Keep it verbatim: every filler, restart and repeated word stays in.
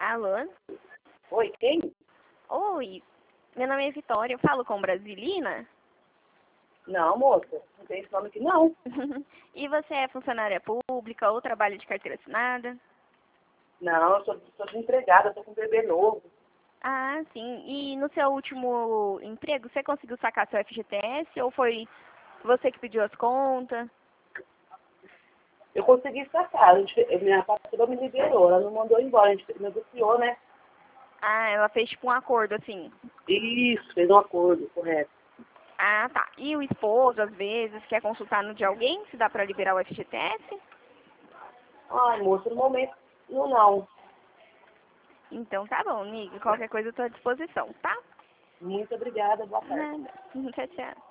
Alô? Oi, quem? Oi, meu nome é Vitória, eu falo com Brasilina? Não, moça, não tem esse nome aqui não. E você é funcionária pública ou trabalha de carteira assinada? Não, eu sou, sou desempregada, tô com um bebê novo. Ah, sim. E no seu último emprego, você conseguiu sacar seu F G T S ou foi você que pediu as contas? Eu consegui sacar, a gente, minha patroa me liberou, ela não mandou embora, a gente negociou, né? Ah, ela fez tipo um acordo assim. Isso, fez um acordo, correto. Ah, tá. E o esposo, às vezes, quer consultar no de alguém, se dá pra liberar o F G T S? Ai, moça, no momento, não, não. Então tá bom, amiga. Qualquer coisa eu tô à disposição, tá? Muito obrigada, boa tarde. Nada. Tchau, tchau.